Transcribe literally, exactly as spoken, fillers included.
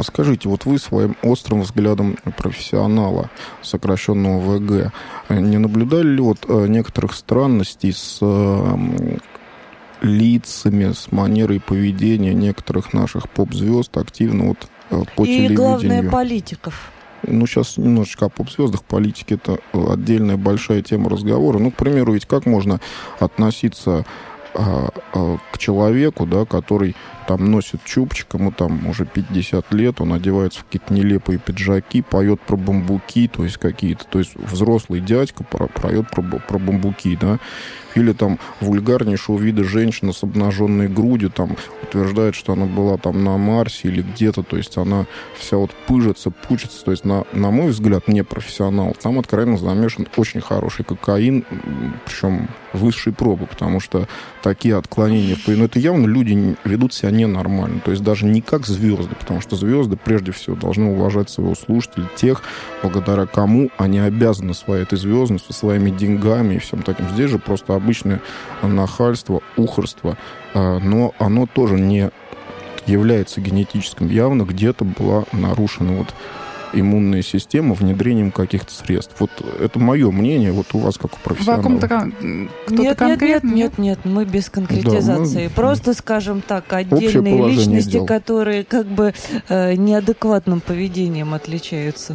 скажите, вот вы своим острым взглядом профессионала, сокращенного вэ гэ, не наблюдали ли вот некоторых странностей с лицами, с манерой поведения некоторых наших поп-звезд активно вот по И телевидению? главное, политиков. Ну, сейчас немножечко о поп-звездах. Политики — это отдельная большая тема разговора. Ну, к примеру, ведь как можно относиться а, а, к человеку, да, который там носит чубчик, ему там уже пятьдесят лет, он одевается в какие-то нелепые пиджаки, поет про бамбуки, то есть какие-то, то есть взрослый дядька поет про, про бамбуки, да, или там вульгарнейшего вида женщина с обнаженной грудью, там, утверждает, что она была там на Марсе или где-то, то есть она вся вот пыжится, пучится, то есть, на, на мой взгляд, не профессионал, там откровенно замешан очень хороший кокаин, причем высшей пробы, потому что такие отклонения, ну, это явно люди ведут себя ненормально, то есть даже не как звезды, потому что звезды, прежде всего, должны уважать своего слушателя, тех, благодаря кому они обязаны своей этой звездностью, своими деньгами и всем таким. Здесь же просто обычное нахальство, ухорство, но оно тоже не является генетическим. Явно где-то была нарушена вот иммунная система внедрением каких-то средств. Вот это мое мнение, вот у вас как у профессионала. Вы о ком-то, кто-то нет, конкретно? Нет, нет, нет, мы без конкретизации. Да, мы... Просто, скажем так, отдельные личности, дел. которые как бы э, неадекватным поведением отличаются.